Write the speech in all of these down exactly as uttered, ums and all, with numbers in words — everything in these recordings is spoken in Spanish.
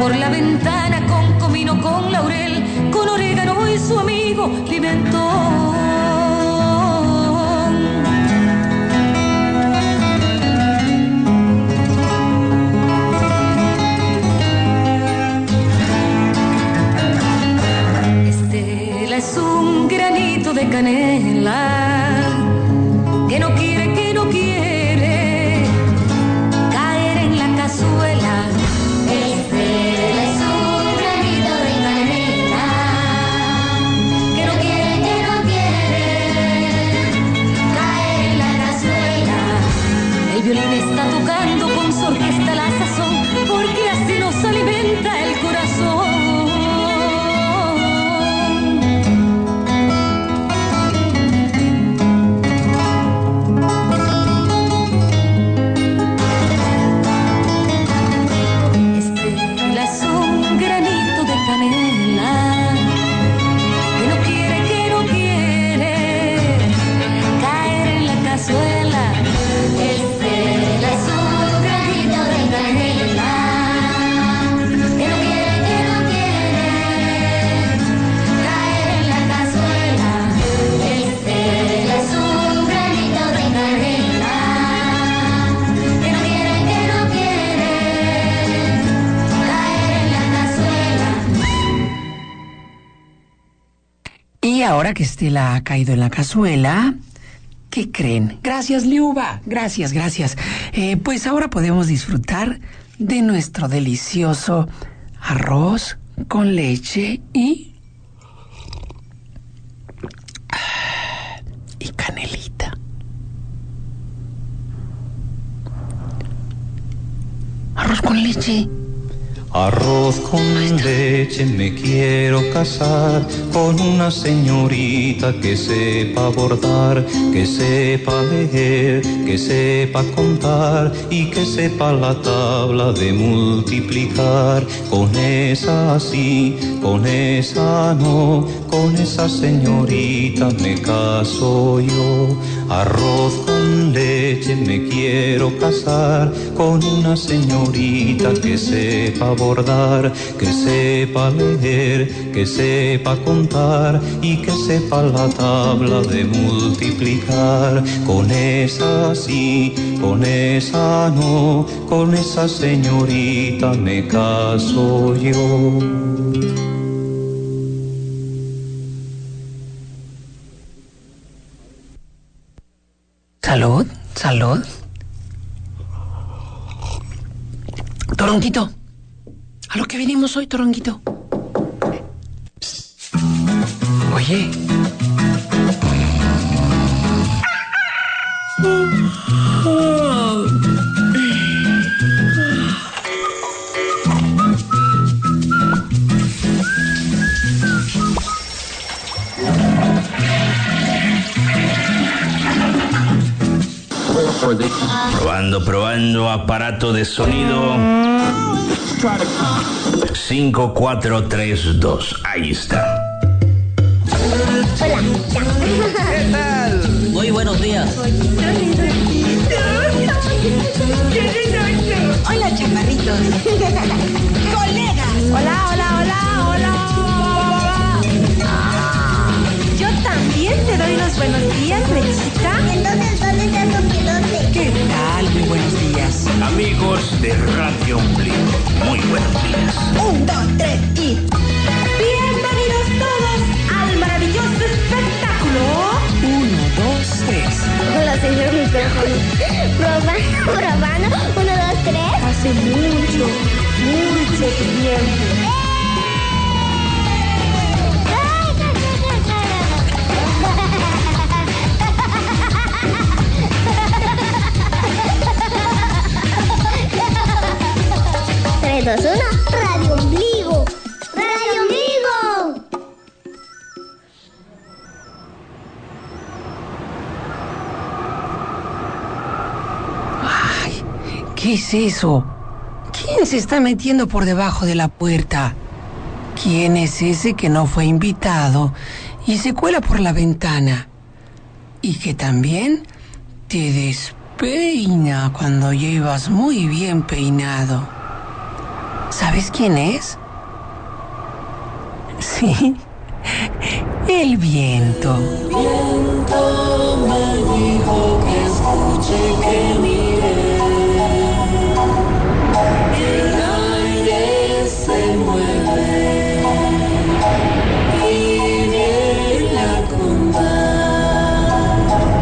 por la ventana con comino, con laurel, con orégano y su amigo pimentón. Estela es un granito de canela que no quiere, que no quiere caer en la cazuela. Estela es un granito de canela que no quiere, que no quiere caer en la cazuela. El violín está tocando con su orquesta la sazón, porque así nos alimenta el corazón. Ahora que Estela ha caído en la cazuela, ¿qué creen? Gracias, Liuba. Gracias, gracias. Eh, pues ahora podemos disfrutar de nuestro delicioso arroz con leche y... y canelita. Arroz con leche. Arroz con leche, me quiero casar con una señorita que sepa bordar, que sepa leer, que sepa contar y que sepa la tabla de multiplicar. Con esa sí, con esa no, con esa señorita me caso yo. Arroz con leche, me quiero casar con una señorita que sepa bordar, que sepa leer, que sepa contar y que sepa la tabla de multiplicar. Con esa sí, con esa no, con esa señorita me caso yo. Salud, salud. Toronguito, a lo que vinimos hoy, Toronguito. Oye. Probando, probando, aparato de sonido. cinco, cuatro, tres, dos. Ahí está. Hola. ¿Qué tal? Muy buenos días. Hola, chaparritos. Colegas. Hola, hola, hola, hola. Ah, yo también te doy los buenos días, Mechita. Entonces, ¿dónde está tu pilote? ¿Qué tal? Muy buenos días. Amigos de Radio Ombligo, muy buenos días. Un, dos, tres y... Bienvenidos todos al maravilloso espectáculo. Uno, dos, tres. Hola, señor micrófono. Probando, probando. Uno, dos, tres. Hace mucho, mucho tiempo. tres, dos, uno. Radio Ombligo. Radio Ombligo. Ay, ¿qué es eso? ¿Quién se está metiendo por debajo de la puerta? ¿Quién es ese que no fue invitado y se cuela por la ventana? Y que también te despeina cuando llevas muy bien peinado. ¿Sabes quién es? Sí, el viento. El viento me dijo que escuche, que mire. El aire se mueve y viene a contar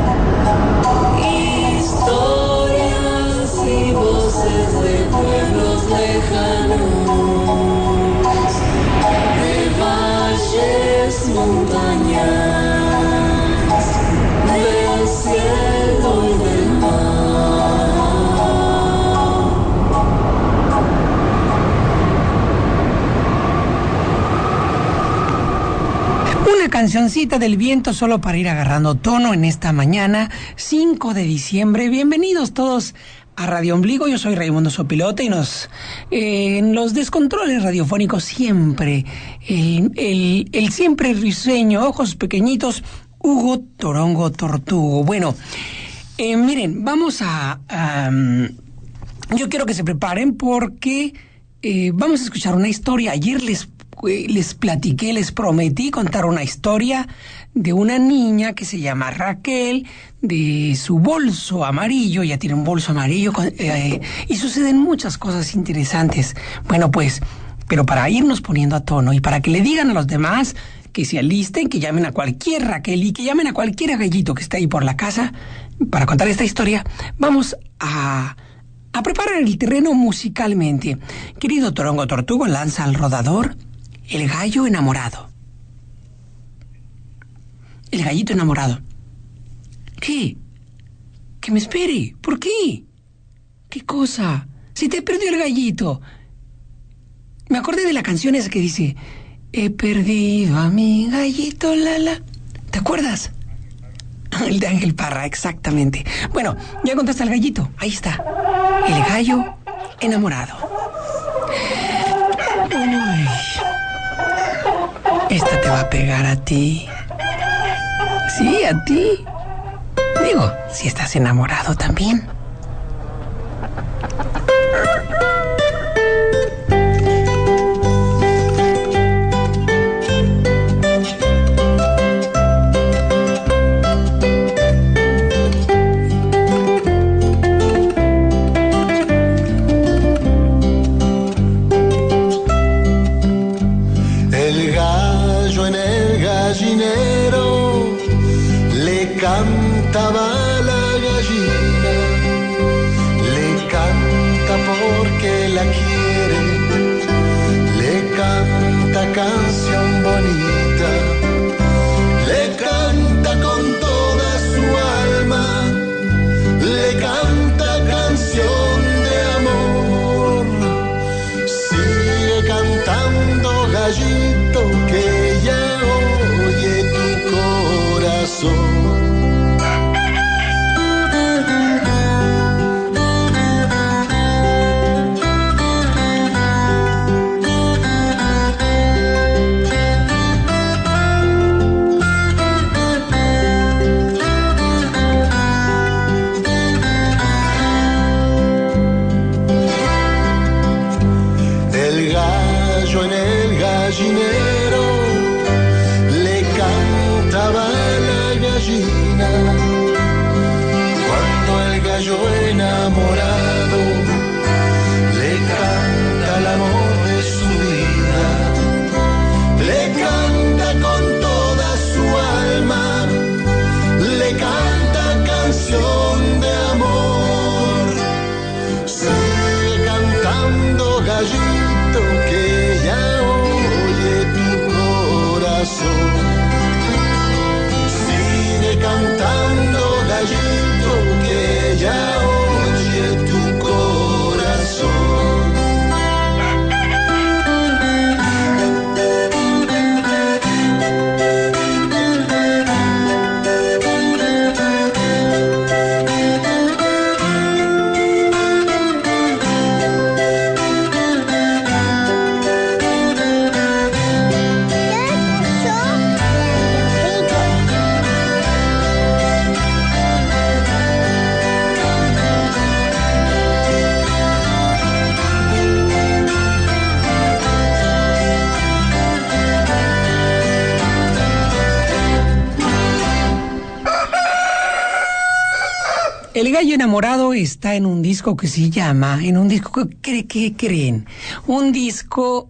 historias y voces de pueblos lejanos. Montañas del cielo y del mar. Una cancioncita del viento solo para ir agarrando tono en esta mañana, cinco de diciembre. Bienvenidos todos a Radio Ombligo. Yo soy Raimundo Sopilote y nos eh, en los descontroles radiofónicos siempre el, el, el siempre risueño, ojos pequeñitos, Hugo Torongo Tortugo. Bueno, eh, miren, vamos a, a yo quiero que se preparen porque eh, vamos a escuchar una historia. Ayer les les platiqué, les prometí contar una historia de una niña que se llama Raquel, de su bolso amarillo. Ya tiene un bolso amarillo con, eh, y suceden muchas cosas interesantes. Bueno, pues, pero para irnos poniendo a tono y para que le digan a los demás que se alisten, que llamen a cualquier Raquel y que llamen a cualquier gallito que esté ahí por la casa para contar esta historia, vamos a... a preparar el terreno musicalmente. Querido Torongo Tortugo, lanza al rodador El gallo enamorado. El gallito enamorado. ¿Qué? Que me espere. ¿Por qué? ¿Qué cosa? Si te perdió el gallito. Me acordé de la canción esa que dice: he perdido a mi gallito, Lala. ¿Te acuerdas? El de Ángel Parra, exactamente. Bueno, ya contaste al gallito. Ahí está. El gallo enamorado. Uy. Esta te va a pegar a ti. Sí, a ti. Digo, si estás enamorado también. Cantaba la gallina, le canta porque la quiere, le canta canción bonita, le canta con toda su alma, le canta canción de amor. Sigue cantando, gallito, que ya oye tu corazón. Sigue cantando. Gallo Enamorado está en un disco que se llama, en un disco, ¿qué, qué creen? Un disco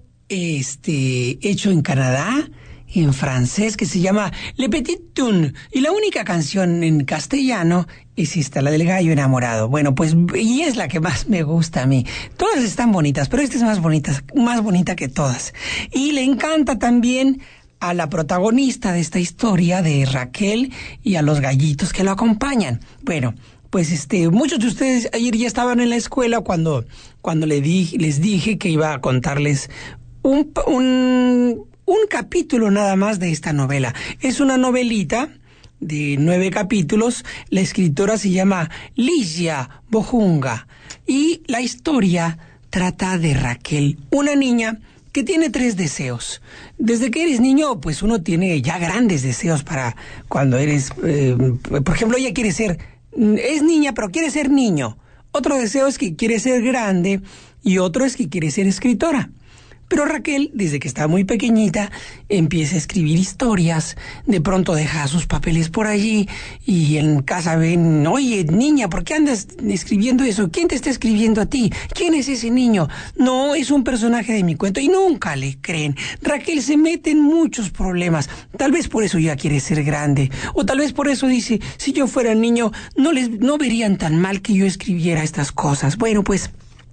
este, hecho en Canadá, en francés, que se llama Le Petit Tune, y la única canción en castellano es esta, la del Gallo Enamorado. Bueno, pues, y es la que más me gusta a mí. Todas están bonitas, pero esta es más bonita, más bonita que todas. Y le encanta también a la protagonista de esta historia, de Raquel, y a los gallitos que lo acompañan. Bueno, pues este, muchos de ustedes ayer ya estaban en la escuela cuando, cuando le di, les dije que iba a contarles un, un, un capítulo nada más de esta novela. Es una novelita de nueve capítulos. La escritora se llama Ligia Bojunga y la historia trata de Raquel, una niña que tiene tres deseos. Desde que eres niño, pues uno tiene ya grandes deseos para cuando eres, eh, por ejemplo, ella quiere ser, es niña, pero quiere ser niño. Otro deseo es que quiere ser grande y otro es que quiere ser escritora. Pero Raquel, desde que está muy pequeñita, empieza a escribir historias, de pronto deja sus papeles por allí y en casa ven, oye, niña, ¿por qué andas escribiendo eso? ¿Quién te está escribiendo a ti? ¿Quién es ese niño? No, es un personaje de mi cuento y nunca le creen. Raquel se mete en muchos problemas, tal vez por eso ya quiere ser grande, o tal vez por eso dice, si yo fuera niño, no les, no verían tan mal que yo escribiera estas cosas. Bueno, pues,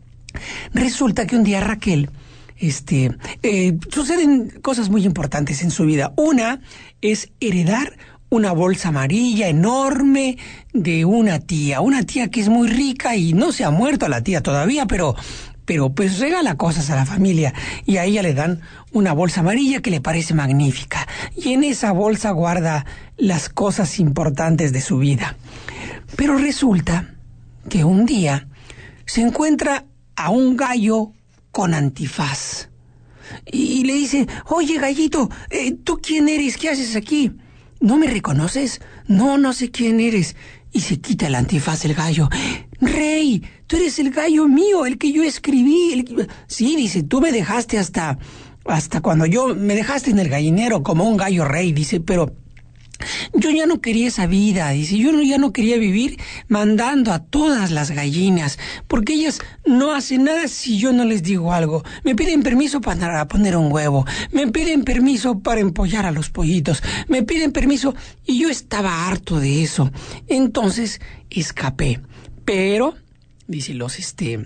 resulta que un día Raquel Este, eh, suceden cosas muy importantes en su vida. Una es heredar una bolsa amarilla enorme de una tía, una tía que es muy rica y no se ha muerto la tía todavía, pero, pero pues regala cosas a la familia y a ella le dan una bolsa amarilla que le parece magnífica y en esa bolsa guarda las cosas importantes de su vida. Pero resulta que un día se encuentra a un gallo con antifaz. Y le dice, oye, gallito, eh, ¿tú quién eres? ¿Qué haces aquí? ¿No me reconoces? No, no sé quién eres. Y se quita el antifaz el gallo. Rey, tú eres el gallo mío, el que yo escribí. El... Sí, dice, tú me dejaste hasta, hasta cuando yo, me dejaste en el gallinero como un gallo rey, dice, pero yo ya no quería esa vida, dice, yo no, ya no quería vivir mandando a todas las gallinas, porque ellas no hacen nada si yo no les digo algo. Me piden permiso para poner un huevo, me piden permiso para empollar a los pollitos, me piden permiso, y yo estaba harto de eso. Entonces escapé, pero, dice, los este...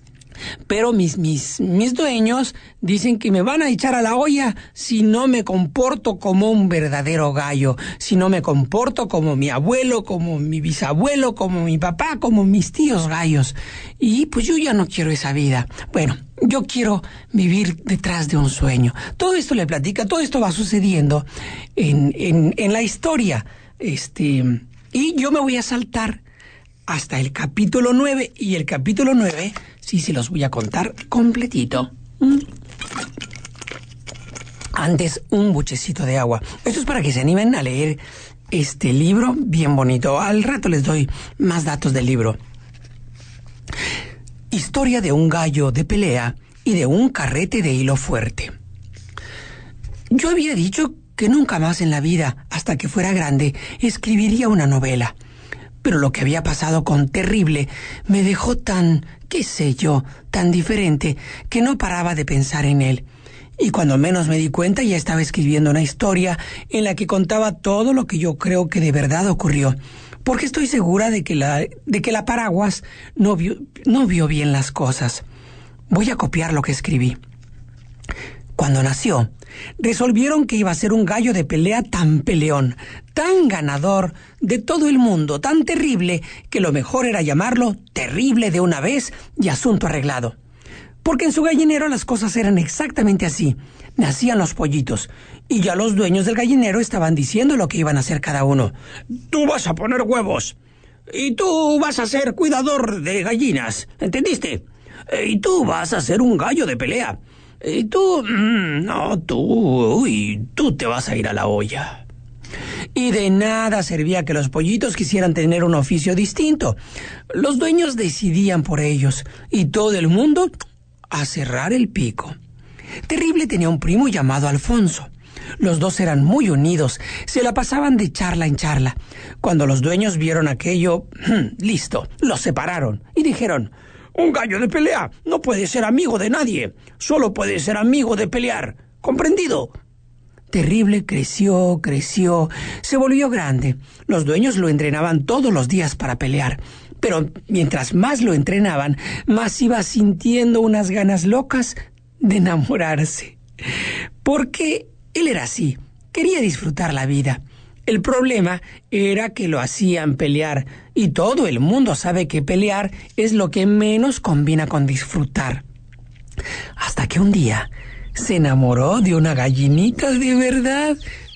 Pero mis, mis, mis dueños dicen que me van a echar a la olla si no me comporto como un verdadero gallo, si no me comporto como mi abuelo, como mi bisabuelo, como mi papá, como mis tíos gallos. Y pues yo ya no quiero esa vida. Bueno, yo quiero vivir detrás de un sueño. Todo esto le platica, todo esto va sucediendo en, en, en la historia. Este, y yo me voy a saltar hasta el capítulo nueve, y el capítulo nueve sí se los voy a contar completito. Mm. Antes, un buchecito de agua. Esto es para que se animen a leer este libro bien bonito. Al rato les doy más datos del libro. Historia de un gallo de pelea y de un carrete de hilo fuerte. Yo había dicho que nunca más en la vida, hasta que fuera grande, escribiría una novela. Pero lo que había pasado con Terrible me dejó tan, qué sé yo, tan diferente, que no paraba de pensar en él. Y cuando menos me di cuenta ya estaba escribiendo una historia en la que contaba todo lo que yo creo que de verdad ocurrió. Porque estoy segura de que la, de que la Paraguas no vio, no vio bien las cosas. Voy a copiar lo que escribí. Cuando nació, resolvieron que iba a ser un gallo de pelea tan peleón, tan ganador de todo el mundo, tan terrible, que lo mejor era llamarlo Terrible de una vez y asunto arreglado. Porque en su gallinero las cosas eran exactamente así. Nacían los pollitos, y ya los dueños del gallinero estaban diciendo lo que iban a hacer cada uno. Tú vas a poner huevos, y tú vas a ser cuidador de gallinas, ¿entendiste? Y tú vas a ser un gallo de pelea. Y tú, mmm, no, tú, uy, tú te vas a ir a la olla. Y de nada servía que los pollitos quisieran tener un oficio distinto. Los dueños decidían por ellos, y todo el mundo a cerrar el pico. Terrible tenía un primo llamado Alfonso. Los dos eran muy unidos, se la pasaban de charla en charla. Cuando los dueños vieron aquello, listo, los separaron y dijeron: un gallo de pelea no puede ser amigo de nadie, solo puede ser amigo de pelear. ¿Comprendido? Terrible creció, creció, se volvió grande. Los dueños lo entrenaban todos los días para pelear. Pero mientras más lo entrenaban, más iba sintiendo unas ganas locas de enamorarse. Porque él era así, quería disfrutar la vida. El problema era que lo hacían pelear, y todo el mundo sabe que pelear es lo que menos combina con disfrutar. Hasta que un día se enamoró de una gallinita de verdad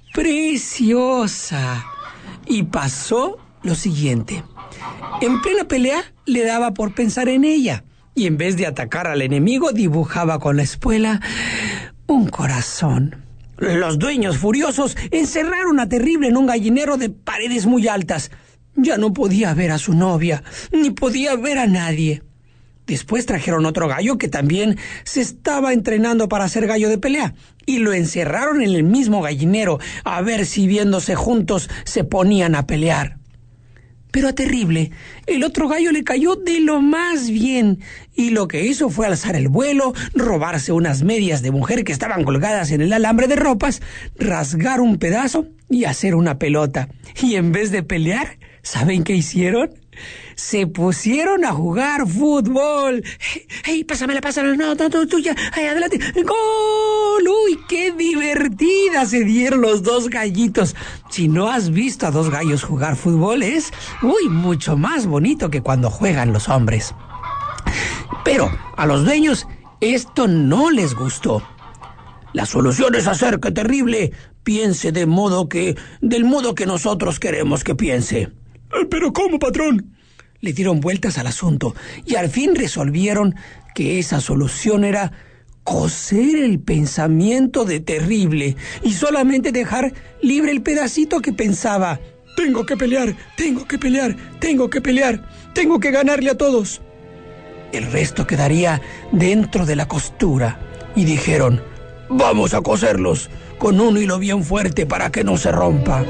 preciosa. Y pasó lo siguiente. En plena pelea le daba por pensar en ella, y en vez de atacar al enemigo dibujaba con la espuela un corazón. Los dueños, furiosos, encerraron a Terrible en un gallinero de paredes muy altas. Ya no podía ver a su novia, ni podía ver a nadie. Después trajeron otro gallo que también se estaba entrenando para ser gallo de pelea, y lo encerraron en el mismo gallinero, a ver si viéndose juntos se ponían a pelear. Pero a Terrible, el otro gallo le cayó de lo más bien, y lo que hizo fue alzar el vuelo, robarse unas medias de mujer que estaban colgadas en el alambre de ropas, rasgar un pedazo y hacer una pelota. Y en vez de pelear, ¿saben qué hicieron? Se pusieron a jugar fútbol. ¡Hey, hey pásamela, pásamela! No, no, no, tuya. ¡Ay, adelante! ¡Gol! ¡Uy, qué divertida se dieron los dos gallitos! Si no has visto a dos gallos jugar fútbol, es, uy, mucho más bonito que cuando juegan los hombres. Pero a los dueños esto no les gustó. La solución es hacer que Terrible piense de modo que, del modo que nosotros queremos que piense. ¿Pero cómo, patrón? Le dieron vueltas al asunto y al fin resolvieron que esa solución era coser el pensamiento de Terrible y solamente dejar libre el pedacito que pensaba: tengo que pelear, tengo que pelear, tengo que pelear, tengo que ganarle a todos. El resto quedaría dentro de la costura y dijeron: vamos a coserlos con un hilo bien fuerte para que no se rompa.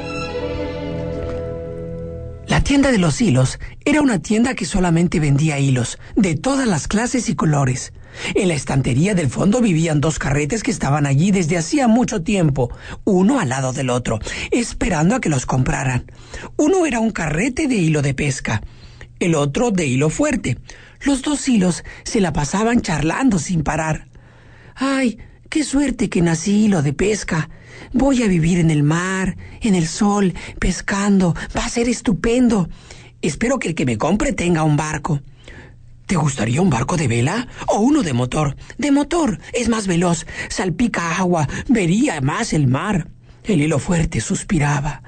La tienda de los hilos era una tienda que solamente vendía hilos, de todas las clases y colores. En la estantería del fondo vivían dos carretes que estaban allí desde hacía mucho tiempo, uno al lado del otro, esperando a que los compraran. Uno era un carrete de hilo de pesca, el otro de hilo fuerte. Los dos hilos se la pasaban charlando sin parar. ¡Ay, qué suerte que nací hilo de pesca! Voy a vivir en el mar, en el sol, pescando. Va a ser estupendo. Espero que el que me compre tenga un barco. ¿Te gustaría un barco de vela o uno de motor? De motor, es más veloz, salpica agua, vería más el mar. El hilo fuerte suspiraba.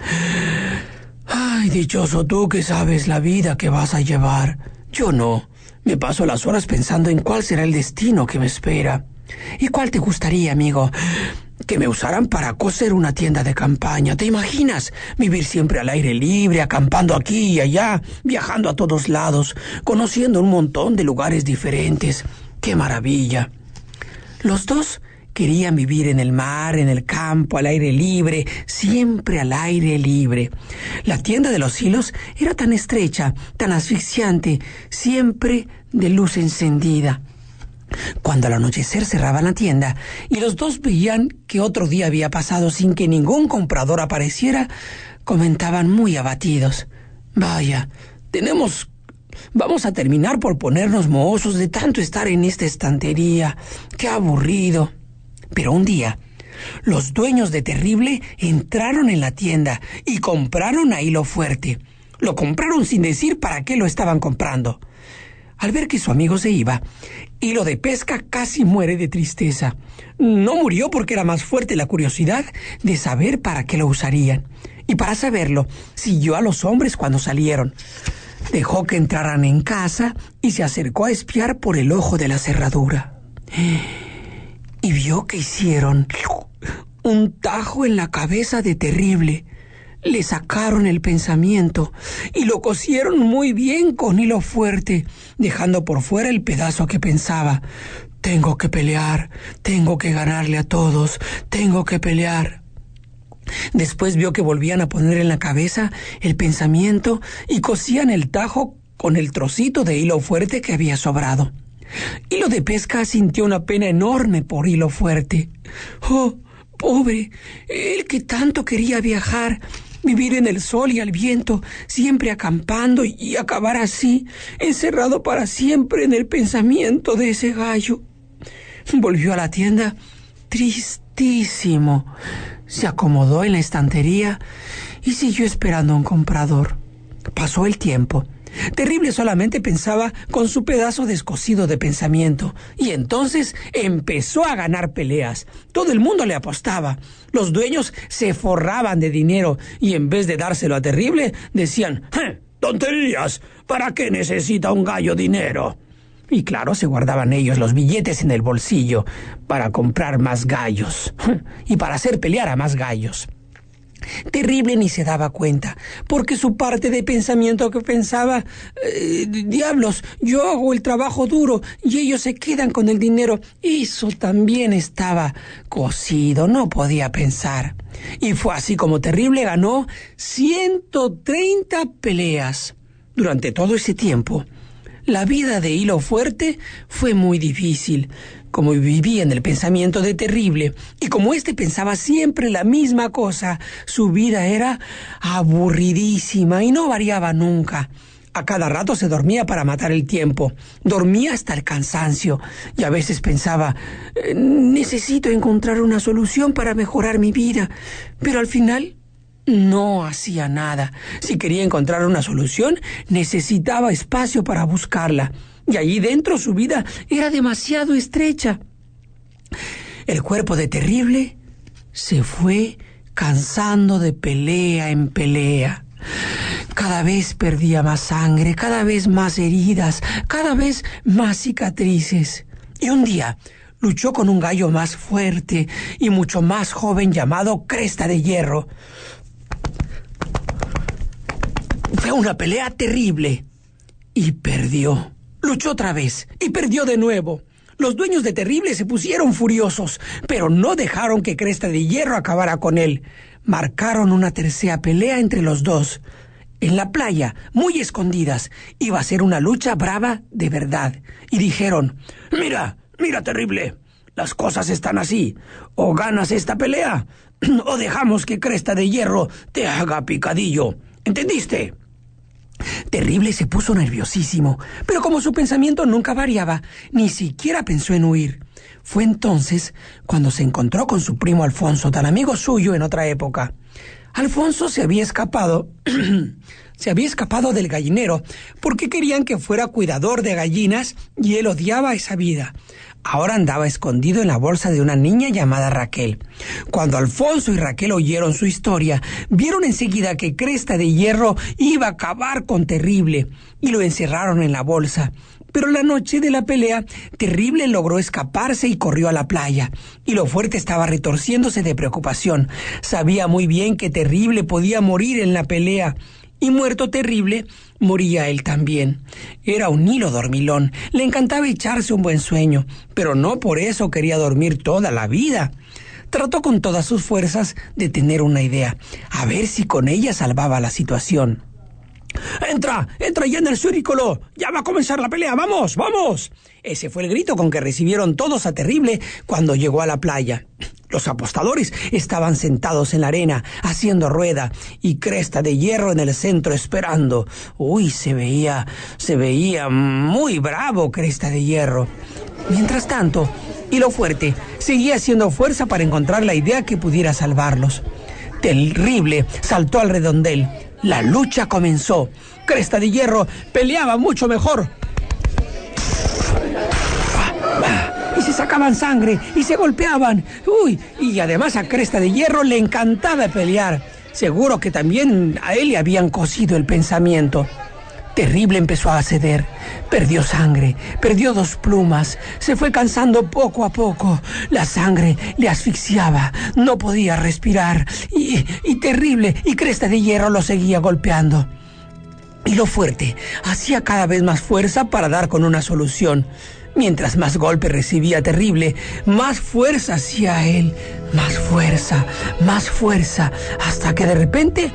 Ay, dichoso tú que sabes la vida que vas a llevar. Yo no. Me paso las horas pensando en cuál será el destino que me espera. ¿Y cuál te gustaría, amigo? Que me usaran para coser una tienda de campaña. ¿Te imaginas? Vivir siempre al aire libre, acampando aquí y allá, viajando a todos lados, conociendo un montón de lugares diferentes. ¡Qué maravilla! Los dos querían vivir en el mar, en el campo, al aire libre, siempre al aire libre. La tienda de los hilos era tan estrecha, tan asfixiante, siempre de luz encendida. Cuando al anochecer cerraban la tienda y los dos veían que otro día había pasado sin que ningún comprador apareciera, comentaban muy abatidos: vaya, tenemos... vamos a terminar por ponernos mohosos de tanto estar en esta estantería. ¡Qué aburrido! Pero un día, los dueños de Terrible entraron en la tienda y compraron a hilo fuerte. Lo compraron sin decir para qué lo estaban comprando. Al ver que su amigo se iba, Hilo de Pesca casi muere de tristeza. No murió porque era más fuerte la curiosidad de saber para qué lo usarían. Y para saberlo, siguió a los hombres cuando salieron. Dejó que entraran en casa y se acercó a espiar por el ojo de la cerradura. Y vio que hicieron un tajo en la cabeza de Terrible. Le sacaron el pensamiento y lo cosieron muy bien con hilo fuerte, dejando por fuera el pedazo que pensaba: tengo que pelear, tengo que ganarle a todos, tengo que pelear. Después vio que volvían a poner en la cabeza el pensamiento y cosían el tajo con el trocito de hilo fuerte que había sobrado. Hilo de Pesca sintió una pena enorme por Hilo Fuerte. ¡Oh, pobre! Él que tanto quería viajar, vivir en el sol y al viento, siempre acampando y acabar así, encerrado para siempre en el pensamiento de ese gallo. Volvió a la tienda tristísimo. Se acomodó en la estantería y siguió esperando a un comprador. Pasó el tiempo. Terrible solamente pensaba con su pedazo descosido de pensamiento, y entonces empezó a ganar peleas. Todo el mundo le apostaba. Los dueños se forraban de dinero y en vez de dárselo a Terrible decían: «¡Eh, tonterías! ¿Para qué necesita un gallo dinero?». Y claro, se guardaban ellos los billetes en el bolsillo para comprar más gallos y para hacer pelear a más gallos. Terrible ni se daba cuenta, porque su parte de pensamiento que pensaba, eh, diablos, yo hago el trabajo duro y ellos se quedan con el dinero, eso también estaba cocido, no podía pensar. Y fue así como Terrible ganó ciento treinta peleas. Durante todo ese tiempo, la vida de Hilo Fuerte fue muy difícil. Como vivía en el pensamiento de Terrible, y como éste pensaba siempre la misma cosa, su vida era aburridísima y no variaba nunca. A cada rato se dormía para matar el tiempo, dormía hasta el cansancio, y a veces pensaba, necesito encontrar una solución para mejorar mi vida, pero al final no hacía nada. Si quería encontrar una solución, necesitaba espacio para buscarla. Y allí dentro su vida era demasiado estrecha. El cuerpo de Terrible se fue cansando de pelea en pelea. Cada vez perdía más sangre, cada vez más heridas, cada vez más cicatrices. Y un día luchó con un gallo más fuerte y mucho más joven llamado Cresta de Hierro. Fue una pelea terrible y perdió. Luchó otra vez y perdió de nuevo. Los dueños de Terrible se pusieron furiosos, pero no dejaron que Cresta de Hierro acabara con él. Marcaron una tercera pelea entre los dos. En la playa, muy escondidas, iba a ser una lucha brava de verdad. Y dijeron: «Mira, mira, Terrible, las cosas están así. O ganas esta pelea, o dejamos que Cresta de Hierro te haga picadillo. ¿Entendiste?». Terrible se puso nerviosísimo, pero como su pensamiento nunca variaba, ni siquiera pensó en huir. Fue entonces cuando se encontró con su primo Alfonso, tan amigo suyo en otra época. Alfonso se había escapado, se había escapado del gallinero porque querían que fuera cuidador de gallinas y él odiaba esa vida. Ahora andaba escondido en la bolsa de una niña llamada Raquel. Cuando Alfonso y Raquel oyeron su historia, vieron enseguida que Cresta de Hierro iba a acabar con Terrible y lo encerraron en la bolsa. Pero la noche de la pelea, Terrible logró escaparse y corrió a la playa. Hilo Fuerte estaba retorciéndose de preocupación. Sabía muy bien que Terrible podía morir en la pelea. Y muerto Terrible, moría él también. Era un hilo dormilón, le encantaba echarse un buen sueño, pero no por eso quería dormir toda la vida. Trató con todas sus fuerzas de tener una idea, a ver si con ella salvaba la situación. «¡Entra! ¡Entra ya en el surículo! ¡Ya va a comenzar la pelea! ¡Vamos! ¡Vamos!». Ese fue el grito con que recibieron todos a Terrible cuando llegó a la playa. Los apostadores estaban sentados en la arena, haciendo rueda, y Cresta de Hierro en el centro esperando. Uy, se veía, se veía muy bravo Cresta de Hierro. Mientras tanto, Hilo Fuerte seguía haciendo fuerza para encontrar la idea que pudiera salvarlos. Terrible saltó al redondel. La lucha comenzó. Cresta de Hierro peleaba mucho mejor. Y se sacaban sangre y se golpeaban. Uy, y además a Cresta de Hierro le encantaba pelear. Seguro que también a él le habían cosido el pensamiento. Terrible empezó a ceder. Perdió sangre, perdió dos plumas. Se fue cansando poco a poco. La sangre le asfixiaba. No podía respirar. Y, y Terrible y Cresta de Hierro lo seguía golpeando. Hilo Fuerte hacía cada vez más fuerza para dar con una solución. Mientras más golpes recibía Terrible, más fuerza hacía él. Más fuerza, más fuerza, hasta que de repente,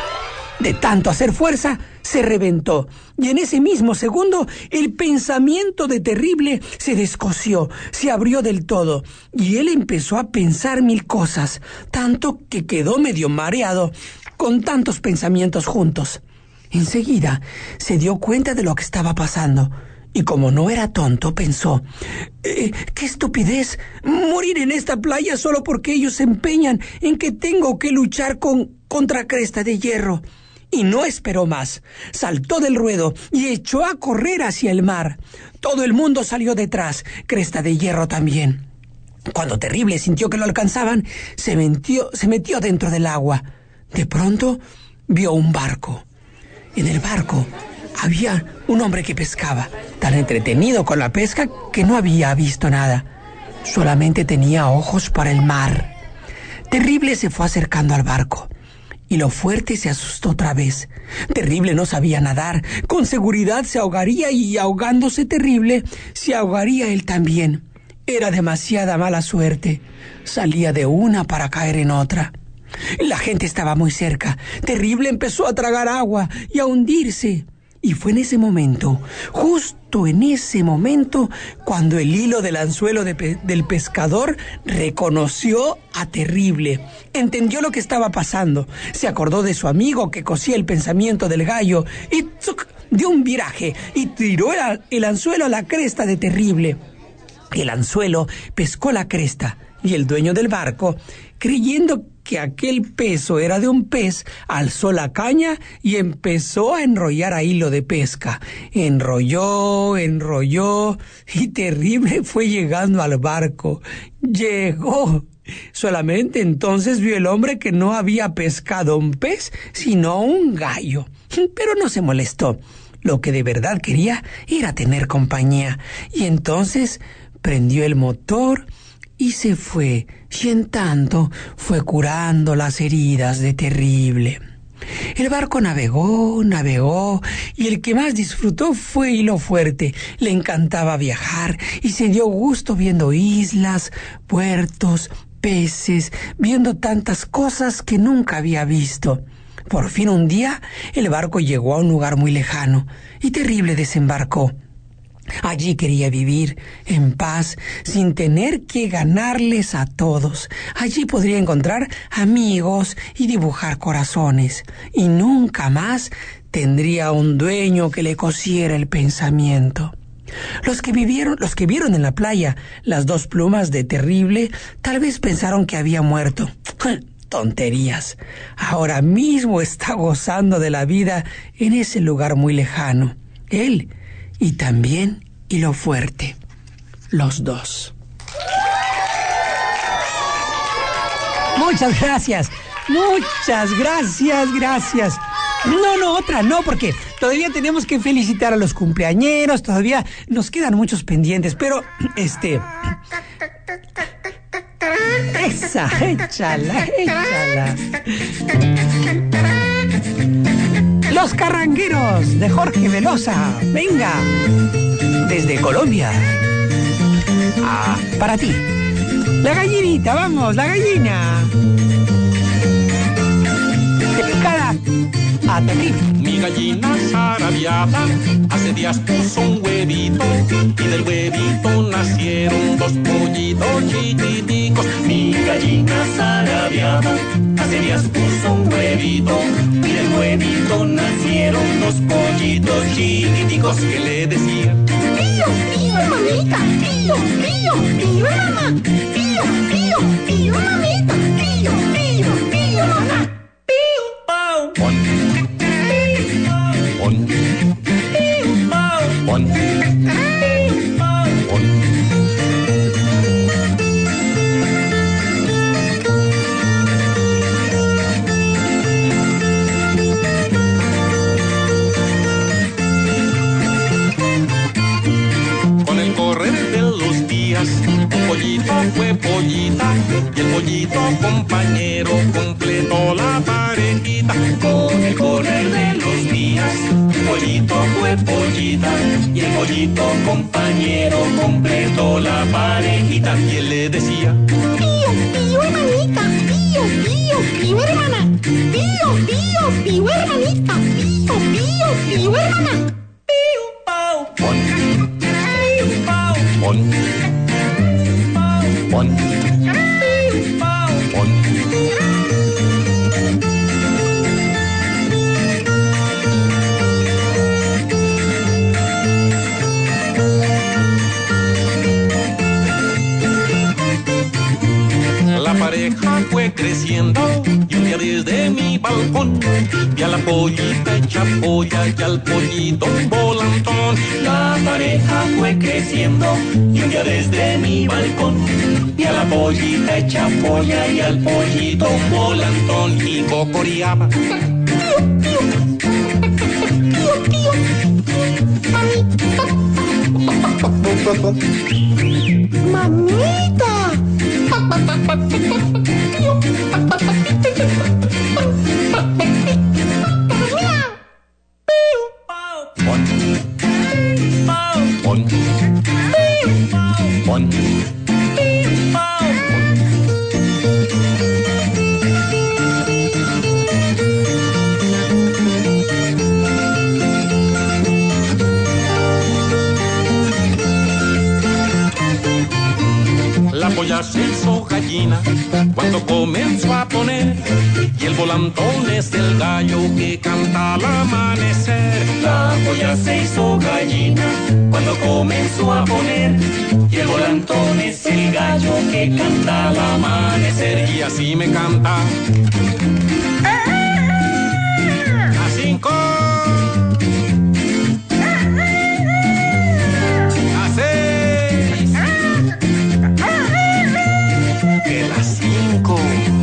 de tanto hacer fuerza, se reventó. Y en ese mismo segundo, el pensamiento de Terrible se descosió, se abrió del todo. Y él empezó a pensar mil cosas, tanto que quedó medio mareado con tantos pensamientos juntos. Enseguida se dio cuenta de lo que estaba pasando. Y como no era tonto, pensó, eh, ¡qué estupidez! Morir en esta playa solo porque ellos se empeñan en que tengo que luchar con contra Cresta de Hierro. Y no esperó más. Saltó del ruedo y echó a correr hacia el mar. Todo el mundo salió detrás, Cresta de Hierro también. Cuando Terrible sintió que lo alcanzaban, se metió, se metió dentro del agua. De pronto, vio un barco. En el barco había un hombre que pescaba, tan entretenido con la pesca que no había visto nada. Solamente tenía ojos para el mar. Terrible se fue acercando al barco. Y lo fuerte se asustó otra vez. Terrible no sabía nadar. Con seguridad se ahogaría y ahogándose Terrible, se ahogaría él también. Era demasiada mala suerte. Salía de una para caer en otra. La gente estaba muy cerca. Terrible empezó a tragar agua y a hundirse. Y fue en ese momento, justo en ese momento, cuando el hilo del anzuelo de pe- del pescador reconoció a Terrible. Entendió lo que estaba pasando. Se acordó de su amigo que cosía el pensamiento del gallo y ¡tzuc! Dio un viraje y tiró el, el anzuelo a la cresta de Terrible. El anzuelo pescó la cresta y el dueño del barco, creyendo que aquel peso era de un pez, alzó la caña y empezó a enrollar a hilo de pesca. Enrolló, enrolló y Terrible fue llegando al barco. Llegó. Solamente entonces vio el hombre que no había pescado un pez, sino un gallo. Pero no se molestó. Lo que de verdad quería era tener compañía. Y entonces prendió el motor y se fue, y en tanto fue curando las heridas de Terrible. El barco navegó, navegó, y el que más disfrutó fue Hilo Fuerte. Le encantaba viajar y se dio gusto viendo islas, puertos, peces, viendo tantas cosas que nunca había visto. Por fin un día el barco llegó a un lugar muy lejano y Terrible desembarcó. Allí quería vivir en paz, sin tener que ganarles a todos. Allí podría encontrar amigos y dibujar corazones. Y nunca más tendría un dueño que le cosiera el pensamiento. Los que vivieron, los que vieron en la playa las dos plumas de Terrible, tal vez pensaron que había muerto. Tonterías. Ahora mismo está gozando de la vida en ese lugar muy lejano. Él y también Hilo Fuerte, los dos. Muchas gracias, muchas gracias, gracias. No, no, otra no, porque todavía tenemos que felicitar a los cumpleañeros, todavía nos quedan muchos pendientes, pero este... Esa, échala, échala. Los Carrangueros de Jorge Velosa. Venga, desde Colombia. Ah, para ti. La gallinita, vamos, la gallina. De picada a Terrible. Mi gallina zarabiada hace días puso un huevito y del huevito nacieron dos pollitos chiquiticos. Mi gallina zarabiada hace días puso un huevito y del huevito nacieron dos pollitos chiquiticos que le decían: Pío, pío, mamita, pío, pío, pío, mamá, pío, pío, pío, mamita, pío, pío, pío, mamá. Pío, pau, pon, pon, pío, pau, pon, pío, pau, pon. Un pollito fue pollita y el pollito compañero completó la parejita. Con el correr de los días, pollito pollito fue pollita, y el pollito compañero completó la parejita. Y él le decía: Pío, pío, hermanita, pío, pío, pío, hermana. Pío, pío, pío, hermanita, pío, pío, pío, hermana. Pío, pao, pon, pío, pao, pon, pon, pío, pao, pon. La pareja fue creciendo y un día desde mi balcón vi a la pollita hecha polla y al pollito un volantón. La pareja fue creciendo y un día desde mi balcón vi a la pollita hecha polla y al pollito un volantón. Y cocoreaba: Pío, pío, pío, pío, mamita. Mamita. Pon, pon, pon, pon. La polla se hizo gallina cuando comenzó a poner, y el volantón es el gallo que canta al amanecer. La polla se hizo gallina cuando comenzó a poner, y el volantón es el gallo que canta al amanecer. Y así me canta: a cinco, a seis, que las cinco,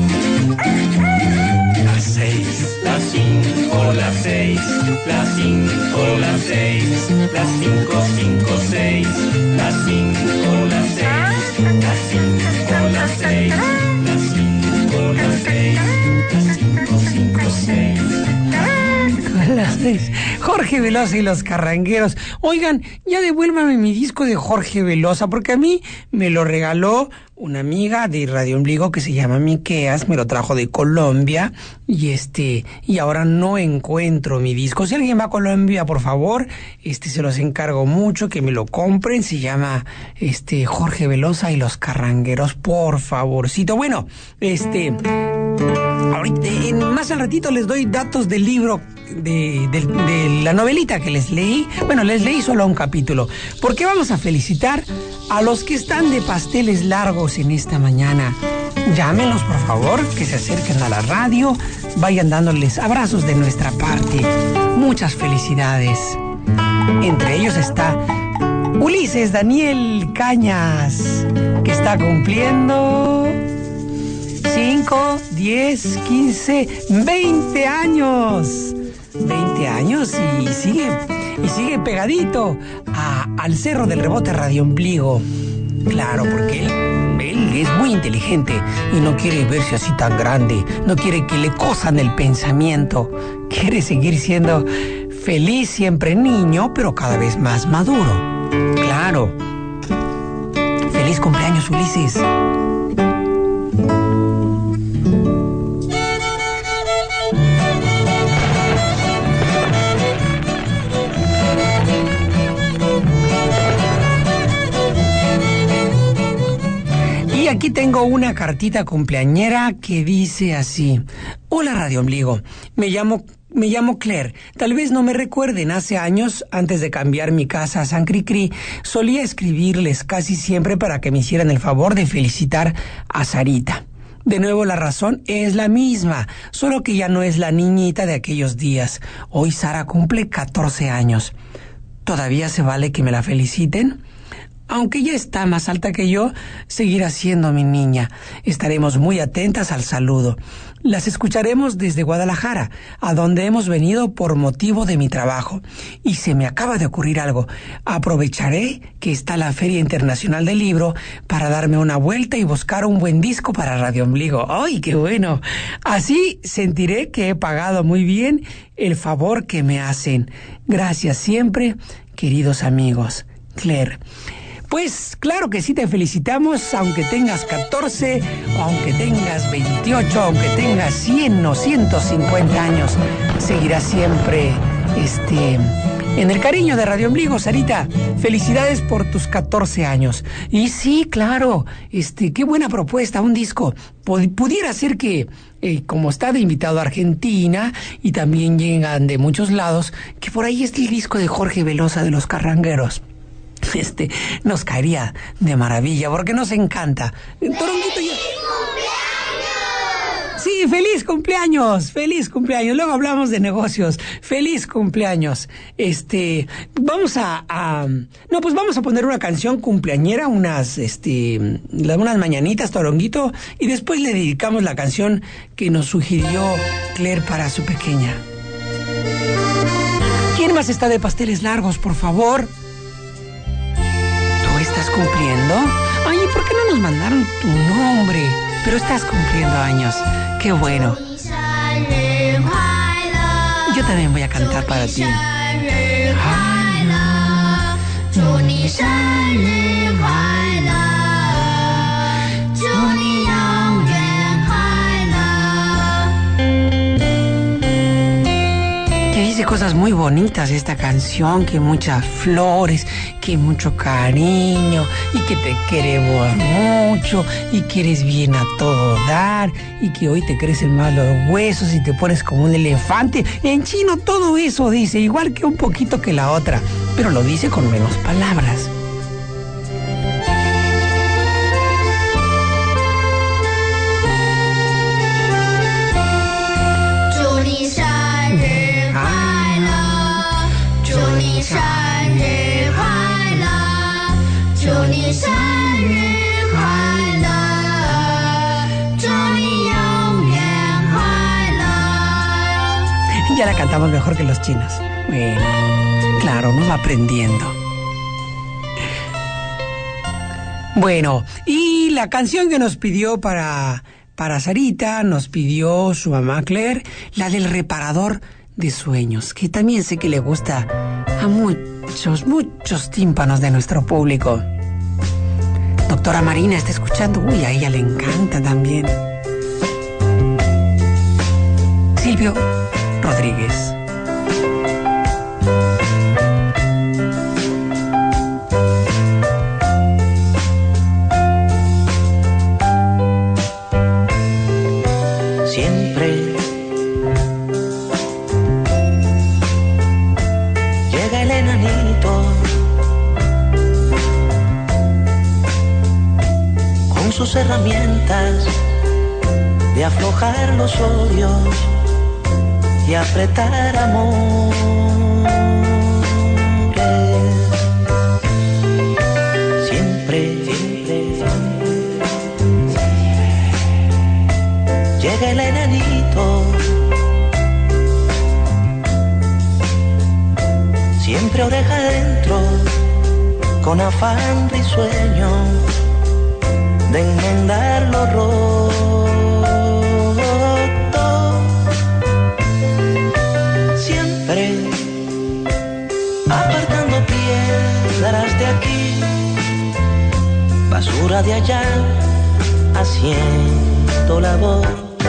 las seis, las cinco, las seis, las cinco, las seis, las cinco, cinco, seis, las cinco, las seis, las cinco, las seis, las cinco, las seis, las cinco, cinco, seis. Las seis. Jorge Velosa y los Carrangueros. Oigan, ya devuélvanme mi disco de Jorge Velosa, porque a mí me lo regaló una amiga de Radio Ombligo que se llama Miqueas, me lo trajo de Colombia, y este, y ahora no encuentro mi disco. Si alguien va a Colombia, por favor, este, se los encargo mucho que me lo compren. Se llama este Jorge Velosa y los Carrangueros, por favorcito. Bueno, este, ahorita, en, más al ratito les doy datos del libro, de, de, de la novelita que les leí. Bueno, les leí solo un capítulo, porque vamos a felicitar a los que están de pasteles largos en esta mañana. Llámenlos, por favor, que se acerquen a la radio, vayan dándoles abrazos de nuestra parte. Muchas felicidades. Entre ellos está Ulises Daniel Cañas, que está cumpliendo cinco, diez, quince, veinte años. veinte años y sigue, y sigue pegadito a, al Cerro del Rebote Radio Ombligo. Claro, porque él, él es muy inteligente y no quiere verse así tan grande, no quiere que le cosan el pensamiento, quiere seguir siendo feliz, siempre niño, pero cada vez más maduro. Claro. Feliz cumpleaños, Ulises. Aquí tengo una cartita cumpleañera que dice así: hola Radio Ombligo, me llamo, me llamo Claire, tal vez no me recuerden, hace años, antes de cambiar mi casa a San Cricri, solía escribirles casi siempre para que me hicieran el favor de felicitar a Sarita. De nuevo la razón es la misma, solo que ya no es la niñita de aquellos días. Hoy Sara cumple catorce años. ¿Todavía se vale que me la feliciten? aunque ya está más alta que yo, seguirá siendo mi niña. Estaremos muy atentas al saludo. Las escucharemos desde Guadalajara, a donde hemos venido por motivo de mi trabajo. Y se me acaba de ocurrir algo. Aprovecharé que está la Feria Internacional del Libro para darme una vuelta y buscar un buen disco para Radio Ombligo. ¡Ay, qué bueno! Así sentiré que he pagado muy bien el favor que me hacen. Gracias siempre, queridos amigos. Claire. Pues claro que sí, te felicitamos, aunque tengas catorce, o aunque tengas veintiocho, aunque tengas cien o ciento cincuenta años, seguirás siempre este, en el cariño de Radio Ombligo, Sarita. Felicidades por tus catorce años. Y sí, claro, este, qué buena propuesta, un disco. Pudiera ser que, eh, como está de invitado a Argentina, y también llegan de muchos lados, que por ahí esté el disco de Jorge Velosa de Los Carrangueros. Este, nos caería de maravilla, porque nos encanta. Toronguito ya... Sí, feliz cumpleaños, feliz cumpleaños. Luego hablamos de negocios. Feliz cumpleaños. Este, vamos a, a, no, pues vamos a poner una canción cumpleañera, unas, este, unas mañanitas, Toronguito, y después le dedicamos la canción que nos sugirió Claire para su pequeña. ¿Quién más está de pasteles largos, por favor? ¿Tú estás cumpliendo? Ay, ¿por qué no nos mandaron tu nombre? Pero estás cumpliendo años. ¡Qué bueno! Yo también voy a cantar para ti. Que dice cosas muy bonitas esta canción, que muchas flores, que mucho cariño, y que te queremos mucho, y que eres bien a todo dar, y que hoy te crecen más los huesos y te pones como un elefante. En chino todo eso dice, igual que un poquito que la otra, pero lo dice con menos palabras. Ya la cantamos mejor que los chinos. Bueno, claro, uno va aprendiendo. Bueno, y la canción que nos pidió para, para Sarita, nos pidió su mamá Claire, la del reparador de sueños, que también sé que le gusta a muchos, muchos tímpanos de nuestro público. Doctora Marina está escuchando. Uy, a ella le encanta también. Silvio Rodríguez. Siempre llega el enanito con sus herramientas de aflojar los odios y apretar amores. Siempre, siempre, siempre llega el enanito, siempre oreja adentro, con afán risueño de enmendar lo roto. Apartando piedras de aquí, basura de allá, haciendo labor.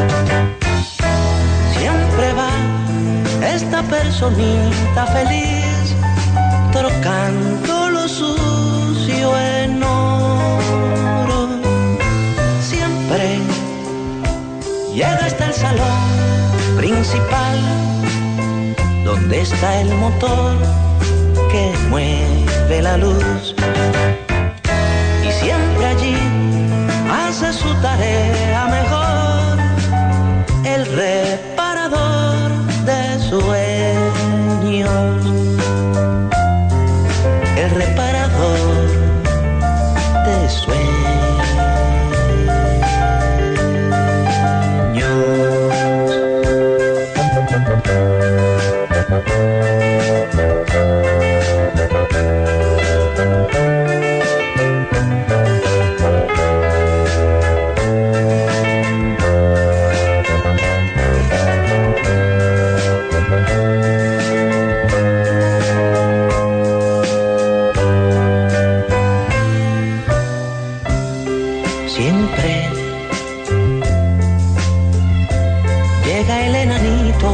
Siempre va esta personita feliz, trocando lo sucio en oro. Siempre llega hasta el salón principal, donde está el motor que mueve la luz, y siempre allí hace su tarea mejor el reparador de sueños, el reparador llega el enanito,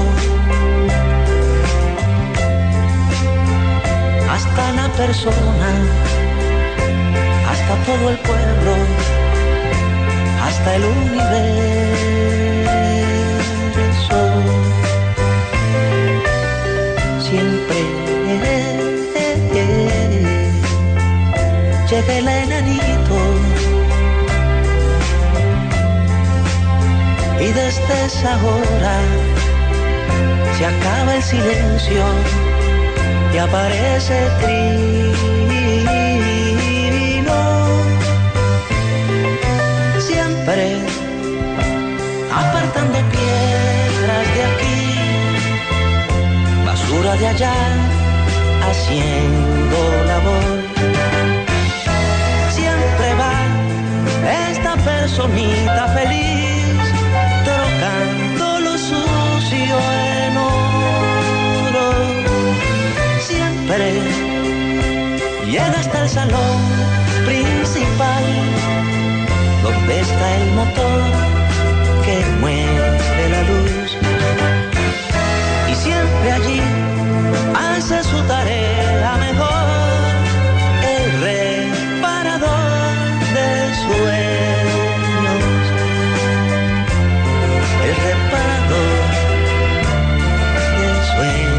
hasta la persona, hasta todo el pueblo, hasta el universo. Siempre llega el enanito y desde esa hora se acaba el silencio y aparece trino. Siempre apartando piedras de aquí, basura de allá, haciendo labor. Siempre va esta personita feliz, trocando lo sucio en oro. Siempre llega hasta el salón principal, donde está el motor que mueve la luz. Y siempre allí hace su tarea mejor, el reparador de sueños, el reparador de sueños.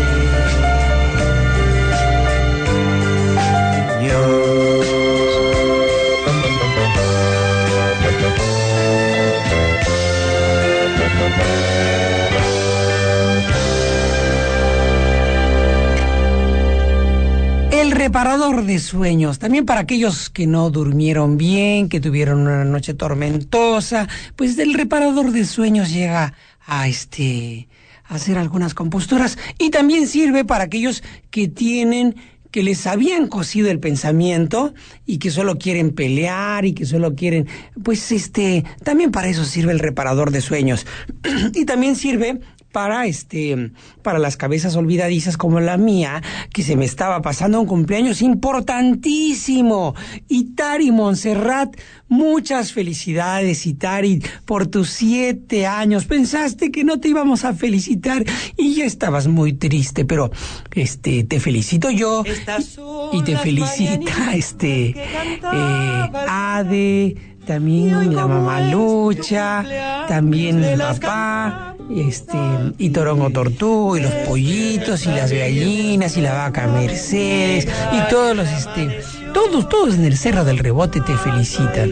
El reparador de sueños, también para aquellos que no durmieron bien, que tuvieron una noche tormentosa, pues el reparador de sueños llega a este a hacer algunas composturas, y también sirve para aquellos que tienen que les habían cosido el pensamiento y que solo quieren pelear y que solo quieren, pues este, también para eso sirve el reparador de sueños. Y también sirve para este para las cabezas olvidadizas como la mía, que se me estaba pasando un cumpleaños importantísimo. Itari Montserrat, muchas felicidades, Itari, por tus siete años. Pensaste que no te íbamos a felicitar y ya estabas muy triste, pero este te felicito yo y, y te felicita este eh, Ade, también la mamá Lucha, también el papá, este, y Torongo Tortugo, y los pollitos, y las gallinas, y la vaca Mercedes, y todos los, este, todos, todos en el Cerro del Rebote te felicitan.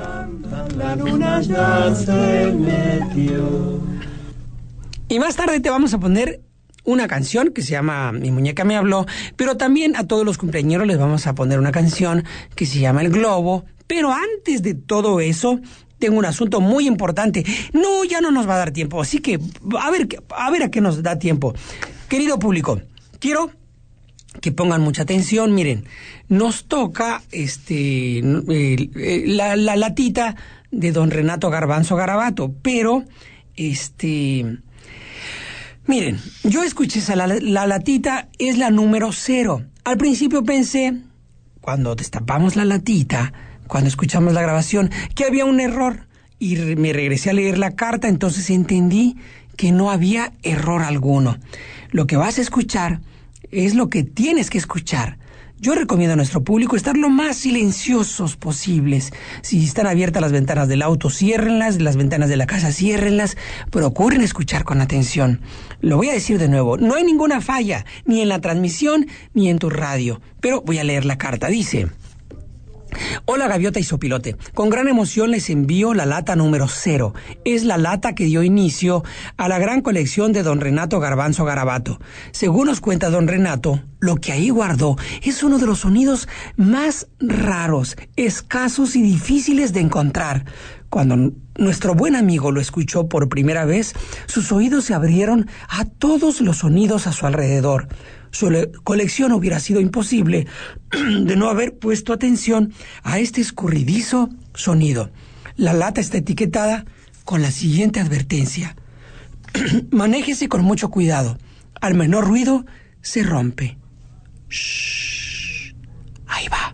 Y más tarde te vamos a poner una canción que se llama Mi muñeca me habló, pero también a todos los cumpleañeros les vamos a poner una canción que se llama El Globo. Pero antes de todo eso, tengo un asunto muy importante. No, ya no nos va a dar tiempo, así que a ver, a ver a qué nos da tiempo. Querido público, quiero que pongan mucha atención. Miren, nos toca este eh, la, la latita de don Renato Garbanzo Garabato, pero este... Miren, yo escuché esa la, la latita, es la número cero. Al principio pensé, cuando destapamos la latita, cuando escuchamos la grabación, que había un error, y re- me regresé a leer la carta, entonces entendí que no había error alguno. Lo que vas a escuchar es lo que tienes que escuchar. Yo recomiendo a nuestro público estar lo más silenciosos posibles. Si están abiertas las ventanas del auto, ciérrenlas, las ventanas de la casa, ciérrenlas. Procuren escuchar con atención. Lo voy a decir de nuevo, no hay ninguna falla, ni en la transmisión, ni en tu radio. Pero voy a leer la carta. Dice: hola Gaviota y Sopilote, con gran emoción les envío la lata número cero. Es la lata que dio inicio a la gran colección de don Renato Garbanzo Garabato. Según nos cuenta don Renato, lo que ahí guardó es uno de los sonidos más raros, escasos y difíciles de encontrar. Cuando nuestro buen amigo lo escuchó por primera vez, sus oídos se abrieron a todos los sonidos a su alrededor. Su le- colección hubiera sido imposible de no haber puesto atención a este escurridizo sonido. La lata está etiquetada con la siguiente advertencia: manéjese con mucho cuidado. Al menor ruido se rompe. Shh. Ahí va.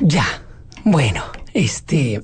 Ya, bueno, este...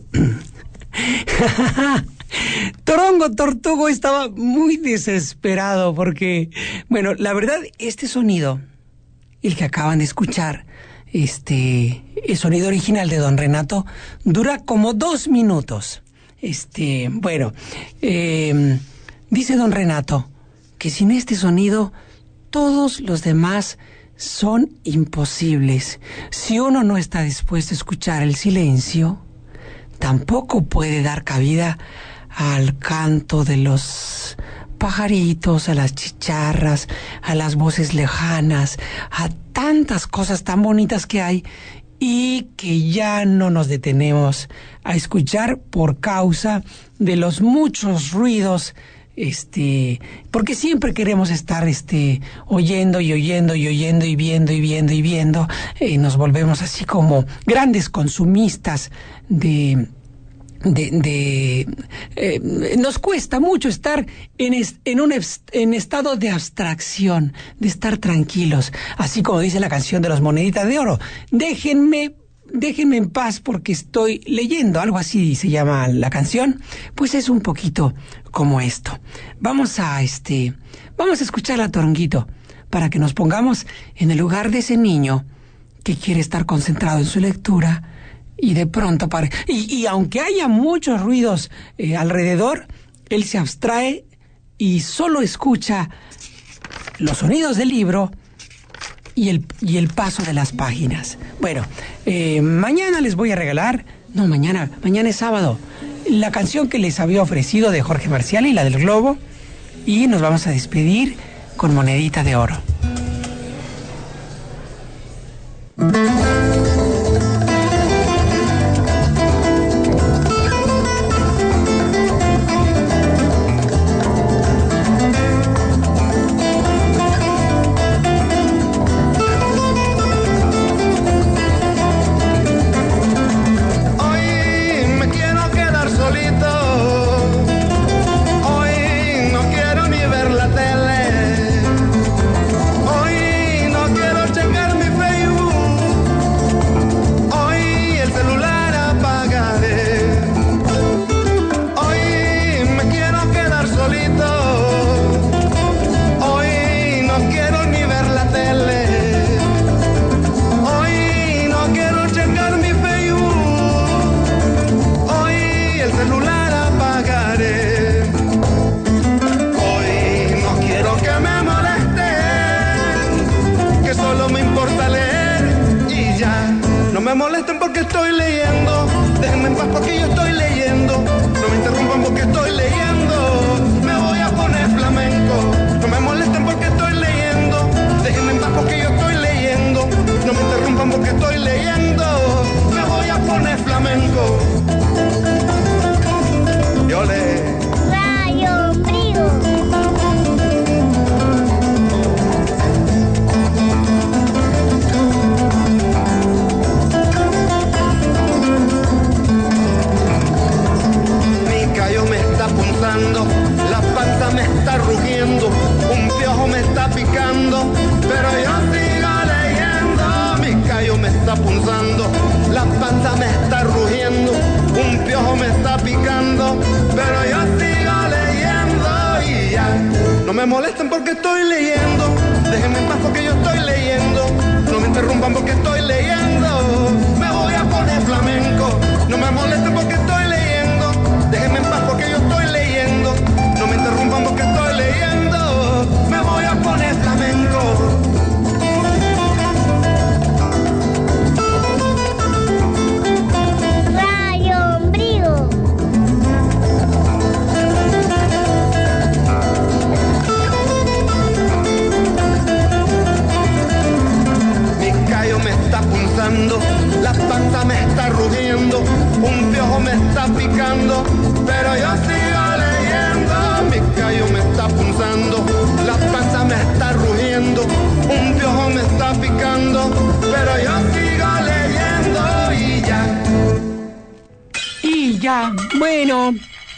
Torongo Tortugo estaba muy desesperado porque, bueno, la verdad, este sonido, el que acaban de escuchar, este, el sonido original de Don Renato, dura como dos minutos. Este, bueno, eh, dice Don Renato que sin este sonido todos los demás son imposibles. Si uno no está dispuesto a escuchar el silencio, tampoco puede dar cabida al canto de los pajaritos, a las chicharras, a las voces lejanas, a tantas cosas tan bonitas que hay y que ya no nos detenemos a escuchar por causa de los muchos ruidos, este, porque siempre queremos estar este oyendo y oyendo y oyendo y viendo y viendo y viendo, y nos volvemos así como grandes consumistas de de, de eh, nos cuesta mucho estar en, es, en un en estado de abstracción, de estar tranquilos, así como dice la canción de los Moneditas de Oro, déjenme déjenme en paz porque estoy leyendo, algo así se llama la canción. Pues es un poquito como esto. Vamos a este vamos a escuchar a Toronguito para que nos pongamos en el lugar de ese niño que quiere estar concentrado en su lectura. Y de pronto, para, y, y aunque haya muchos ruidos eh, alrededor, él se abstrae y solo escucha los sonidos del libro y el, y el paso de las páginas. Bueno, eh, mañana les voy a regalar, no, mañana, mañana es sábado, la canción que les había ofrecido de Jorge Marcial y la del Globo, y nos vamos a despedir con Monedita de Oro. La panza me está rugiendo, un piojo me está picando, pero yo sigo leyendo. Mi callo me está punzando, la panza me está rugiendo, un piojo me está picando, pero yo sigo leyendo y ya. Y ya, bueno,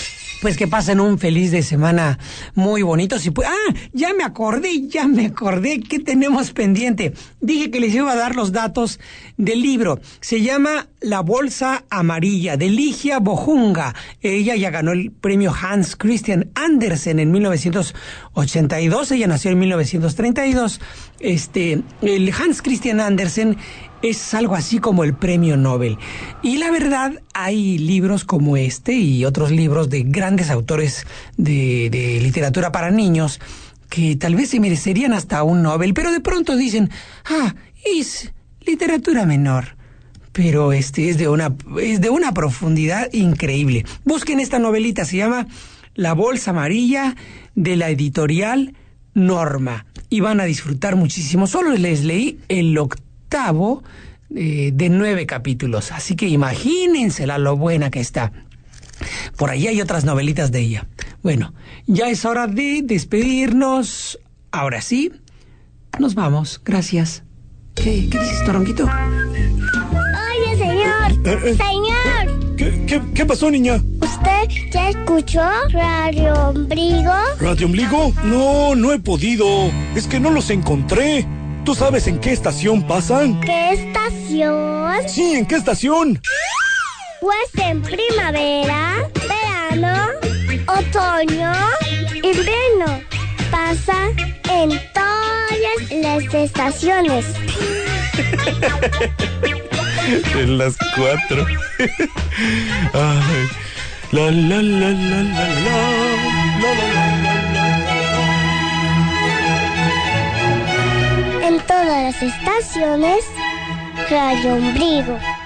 Pues que pasen un feliz de semana muy bonito. Si pu- ah, ya me acordé, ya me acordé que tenemos pendiente. Dije que les iba a dar los datos del libro. Se llama La Bolsa Amarilla, de Ligia Bojunga. Ella ya ganó el premio Hans Christian Andersen en mil novecientos ochenta y dos. Ella nació en mil novecientos treinta y dos. Este, el Hans Christian Andersen es algo así como el premio Nobel. Y la verdad, hay libros como este y otros libros de grandes autores de, de literatura para niños que tal vez se merecerían hasta un Nobel, pero de pronto dicen, ah, es literatura menor. Pero este es de una, es de una profundidad increíble. Busquen esta novelita, se llama La Bolsa Amarilla, de la editorial Norma. Y van a disfrutar muchísimo. Solo les leí el octavo eh, de nueve capítulos. Así que imagínensela lo buena que está. Por ahí hay otras novelitas de ella. Bueno, ya es hora de despedirnos. Ahora sí, nos vamos. Gracias. ¿Qué, qué dices, Toronquito? Oye, señor. Eh, eh. Señor. ¿Qué, qué, ¿Qué pasó, niña? ¿Usted ya escuchó Radio Ombligo? ¿Radio Ombligo? No, no he podido. Es que no los encontré. ¿Tú sabes en qué estación pasan? ¿Qué estación? Sí, ¿en qué estación? Pues en primavera, verano, otoño, invierno. Pasa en todas las estaciones. En las cuatro. Ay. La la la la la la la la la. En todas las estaciones, Radio Ombligo.